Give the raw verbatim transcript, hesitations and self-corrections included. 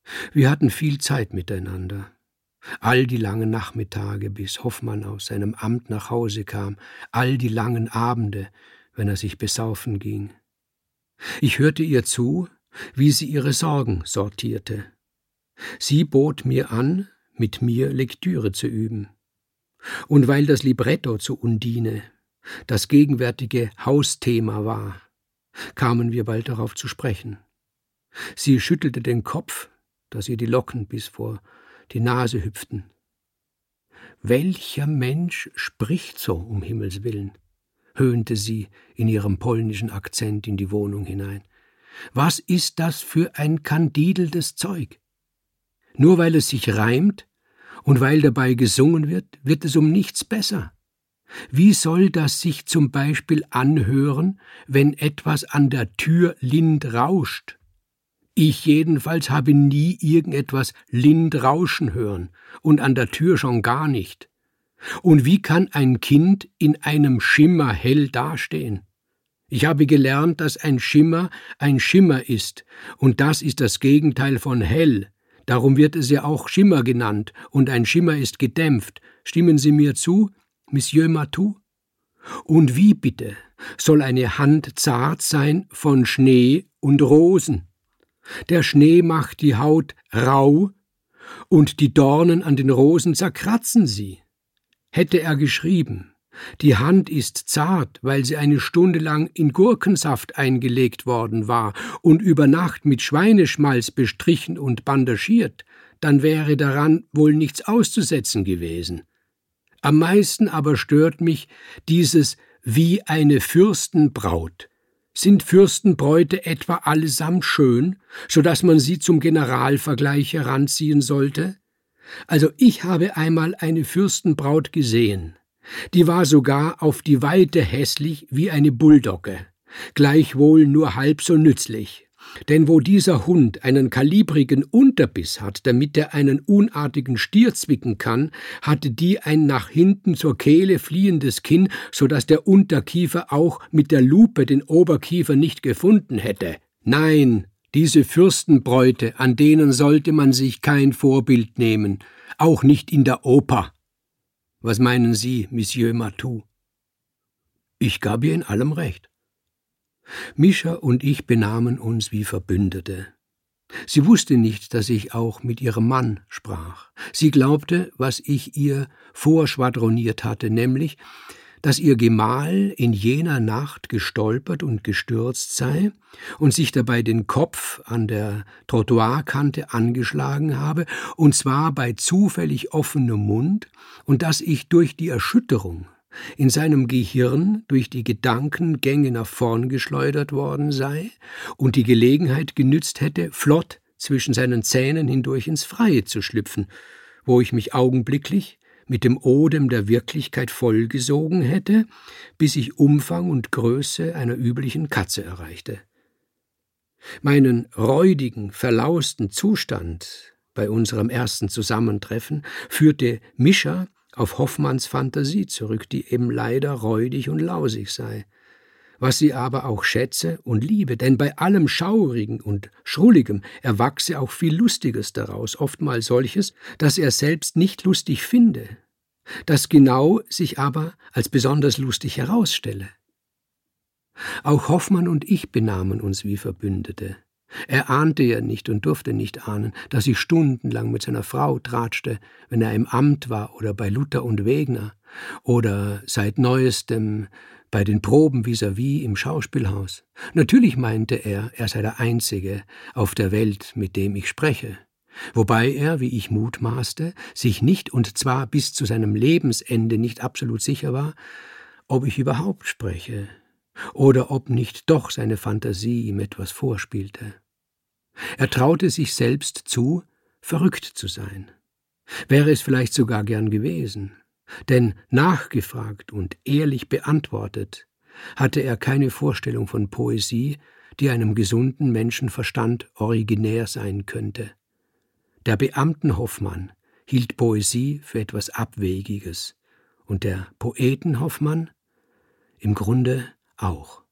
Wir hatten viel Zeit miteinander. All die langen Nachmittage, bis Hoffmann aus seinem Amt nach Hause kam, all die langen Abende, wenn er sich besaufen ging. Ich hörte ihr zu, wie sie ihre Sorgen sortierte. Sie bot mir an, mit mir Lektüre zu üben. Und weil das Libretto zu Undine das gegenwärtige Hausthema war, kamen wir bald darauf zu sprechen. Sie schüttelte den Kopf, dass ihr die Locken bis vor die Nase hüpften. »Welcher Mensch spricht so, um Himmels willen?« höhnte sie in ihrem polnischen Akzent in die Wohnung hinein. »Was ist das für ein kandideltes Zeug? Nur weil es sich reimt und weil dabei gesungen wird, wird es um nichts besser. Wie soll das sich zum Beispiel anhören, wenn etwas an der Tür lind rauscht? Ich jedenfalls habe nie irgendetwas lind rauschen hören und an der Tür schon gar nicht. Und wie kann ein Kind in einem Schimmer hell dastehen? Ich habe gelernt, dass ein Schimmer ein Schimmer ist, und das ist das Gegenteil von hell. Darum wird es ja auch Schimmer genannt, und ein Schimmer ist gedämpft. Stimmen Sie mir zu, Monsieur Matou? Und wie bitte soll eine Hand zart sein von Schnee und Rosen? Der Schnee macht die Haut rau, und die Dornen an den Rosen zerkratzen sie. Hätte er geschrieben, die Hand ist zart, weil sie eine Stunde lang in Gurkensaft eingelegt worden war und über Nacht mit Schweineschmalz bestrichen und bandagiert, dann wäre daran wohl nichts auszusetzen gewesen. Am meisten aber stört mich dieses wie eine Fürstenbraut. Sind Fürstenbräute etwa allesamt schön, so dass man sie zum Generalvergleich heranziehen sollte? Also ich habe einmal eine Fürstenbraut gesehen. Die war sogar auf die Weite hässlich wie eine Bulldogge, gleichwohl nur halb so nützlich. Denn wo dieser Hund einen kalibrigen Unterbiss hat, damit er einen unartigen Stier zwicken kann, hatte die ein nach hinten zur Kehle fliehendes Kinn, so dass der Unterkiefer auch mit der Lupe den Oberkiefer nicht gefunden hätte. Nein, diese Fürstenbräute, an denen sollte man sich kein Vorbild nehmen, auch nicht in der Oper. Was meinen Sie, Monsieur Matou? Ich gab ihr in allem recht. Mischa und ich benahmen uns wie Verbündete. Sie wusste nicht, dass ich auch mit ihrem Mann sprach. Sie glaubte, was ich ihr vorschwadroniert hatte, nämlich, dass ihr Gemahl in jener Nacht gestolpert und gestürzt sei und sich dabei den Kopf an der Trottoirkante angeschlagen habe, und zwar bei zufällig offenem Mund, und dass ich durch die Erschütterung in seinem Gehirn durch die Gedankengänge nach vorn geschleudert worden sei und die Gelegenheit genützt hätte, flott zwischen seinen Zähnen hindurch ins Freie zu schlüpfen, wo ich mich augenblicklich mit dem Odem der Wirklichkeit vollgesogen hätte, bis ich Umfang und Größe einer üblichen Katze erreichte. Meinen räudigen, verlausten Zustand bei unserem ersten Zusammentreffen führte Mischa auf Hoffmanns Fantasie zurück, die eben leider räudig und lausig sei, was sie aber auch schätze und liebe, denn bei allem Schaurigen und Schrulligem erwachse auch viel Lustiges daraus, oftmals solches, das er selbst nicht lustig finde, das genau sich aber als besonders lustig herausstelle. Auch Hoffmann und ich benahmen uns wie Verbündete. Er ahnte ja nicht und durfte nicht ahnen, dass ich stundenlang mit seiner Frau tratschte, wenn er im Amt war oder bei Luther und Wegner oder seit Neuestem bei den Proben vis-à-vis im Schauspielhaus. Natürlich meinte er, er sei der Einzige auf der Welt, mit dem ich spreche, wobei er, wie ich mutmaßte, sich nicht, und zwar bis zu seinem Lebensende, nicht absolut sicher war, ob ich überhaupt spreche oder ob nicht doch seine Fantasie ihm etwas vorspielte. Er traute sich selbst zu, verrückt zu sein. Wäre es vielleicht sogar gern gewesen, denn nachgefragt und ehrlich beantwortet hatte er keine Vorstellung von Poesie, die einem gesunden Menschenverstand originär sein könnte. Der Beamtenhoffmann hielt Poesie für etwas Abwegiges und der Poetenhoffmann im Grunde auch.